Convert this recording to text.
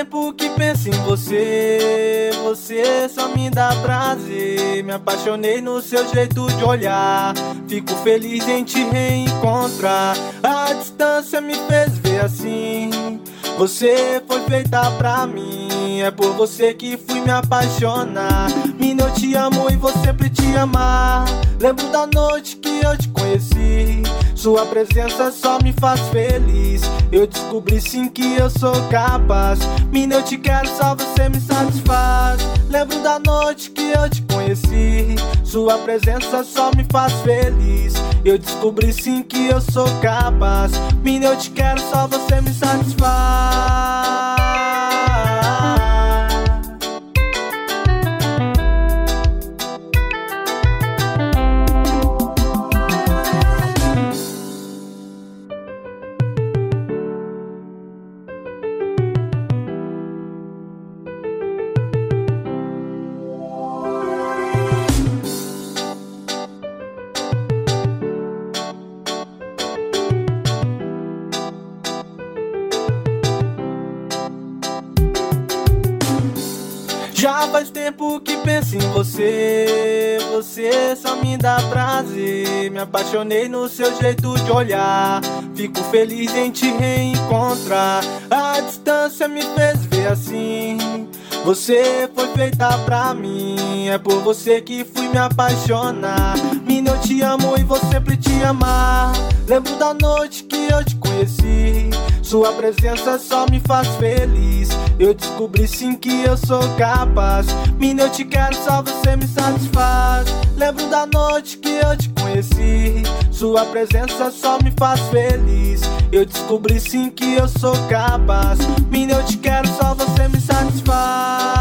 tempo que penso em você. Você só me dá prazer. Me apaixonei no seu jeito de olhar. Fico feliz em te reencontrar. A distância me fez ver assim. Você foi feita pra mim. É por você que fui me apaixonar. Menina, eu te amo e vou sempre te amar. Lembro da noite que eu te conheci. Sua presença só me faz feliz. Eu descobri sim que eu sou capaz. Menina, eu te quero, só você me satisfaz. Lembro da noite que eu te conheci. Sua presença só me faz feliz. Eu descobri sim que eu sou capaz. Menina, eu te quero, só você me satisfaz. Já faz tempo que penso em você. Você só me dá prazer. Me apaixonei no seu jeito de olhar. Fico feliz em te reencontrar. A distância me fez ver assim. Você foi feita pra mim. É por você que fui me apaixonar. Menina, eu te amo e vou sempre te amar. Lembro da noite que eu te conheci. Sua presença só me faz feliz. Eu descobri sim que eu sou capaz. Menina, eu te quero, só você me satisfaz. Lembro da noite que eu te conheci. Sua presença só me faz feliz. Eu descobri sim que eu sou capaz. Menina, eu te quero, só você me satisfaz.